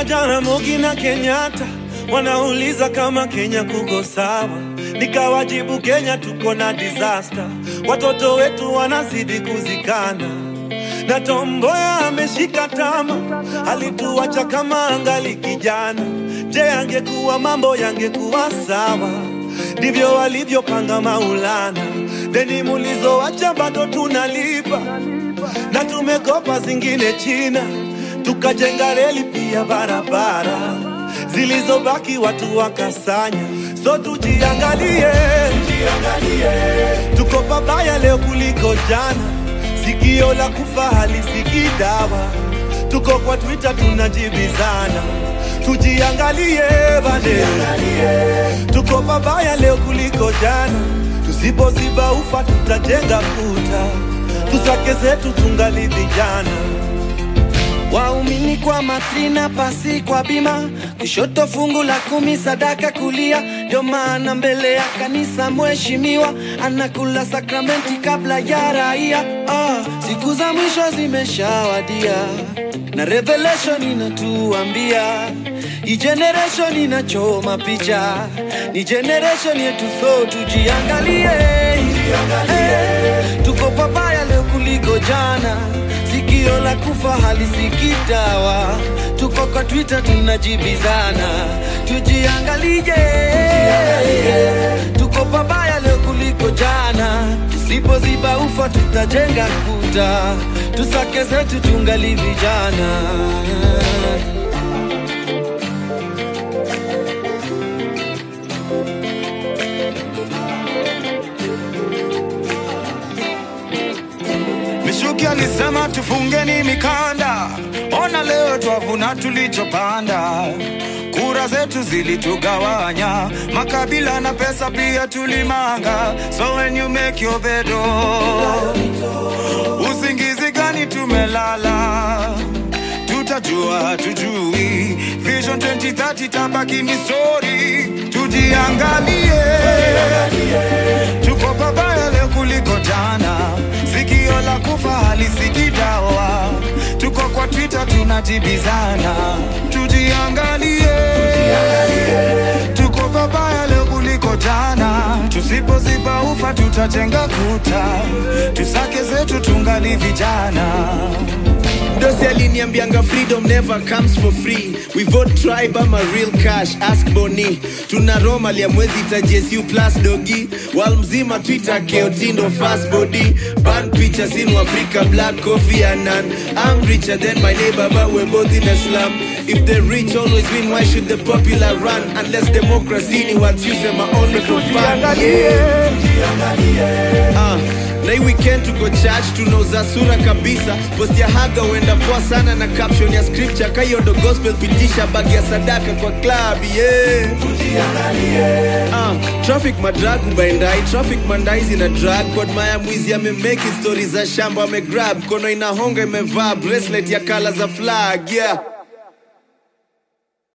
Jaramogi na Kenyatta wanauliza kama Kenya kuko sawa, nikawajibu Kenya tuko na disaster. Watoto wetu wanazidi kuzikana, na Tom Mboya ameshika tama, alituacha kama angali kijana. Je, angekuwa mambo yangekuwa sawa? Ndivyo walivyopanga Maulana. Deni mulizoacha bado tunalipa, na tumekopa zingine China, tukajenga reli pia barabara, zilizobaki watu wakasanya. So tujiangalie, tuko pabaya leo kuliko jana. Sikio la kufa halisikii dawa, tuko kwa Twitter tunajibizana. Tujiangalie bade, tuko pabaya leo kuliko jana. Tusipoziba ufa tutajenga kuta, tusake zetu tungali vijana. Waumini kwa matrina, pasi kwa bima, kushoto fungu la 10 sadaka kulia. Ndio maana mbele ya kanisa mheshimiwa anakula sakramenti kabla ya raia. Siku za mwisho zimeshawadia, na revelation inatuambia hii generation inachoma picha, ni generation yetu. So tujiangalie, tuko pabaya leo kuliko jana. Sikio la kufa halisikii dawa, tuko kwa Twitter tunajibizana. Tujiangalie, tuko pabaya leo kuliko jana. Tusipoziba ufa tutajenga kuta, tusake zetu tungali vijana. Mishuki alisema tufungeni mikanda, ona leo twavuna tulichopanda. Kura zetu zilitugawanya, makabila na pesa pia tulimanga. So when you make your bed, usingizi gani tumelala? Tutajua tujui, Vision 2030 tabaki ni story. Tujiangalie, tuko pabaya leo kuliko jana. Sikio la kufa halisikii dawa, tuko kwa Twitter tunajibizana. Tujiangalie, tuko pabaya leo kuliko jana. Tusipoziba ufa tutajenga kuta, tusake zetu tungali vijana. Dosi aliniambianga freedom never comes for free. We vote tribe ama real cash, ask Boni. Tuna Roma lia mwezi tajesu plus dogi. Wal mzima Twitter keotindo fast body. Ban pictures in Africa, black coffee and none. I'm richer than my neighbor but we're both in a slum. If the rich always win, why should the popular run? Unless democracy ni what you say my only for fun. Na hii weekend tuko church tunauza sura kabisa. Post ya haga wenda poa sana na caption ya scripture. Kayondo gospel pitisha bagi ya sadaka kwa club, yeah. Traffic madrag ubaindai, traffic mandai zina drag. Kwa maya mwizi amemake stories za shamba amegrab. Kono inahonga imevaa bracelet ya color za flag, yeah.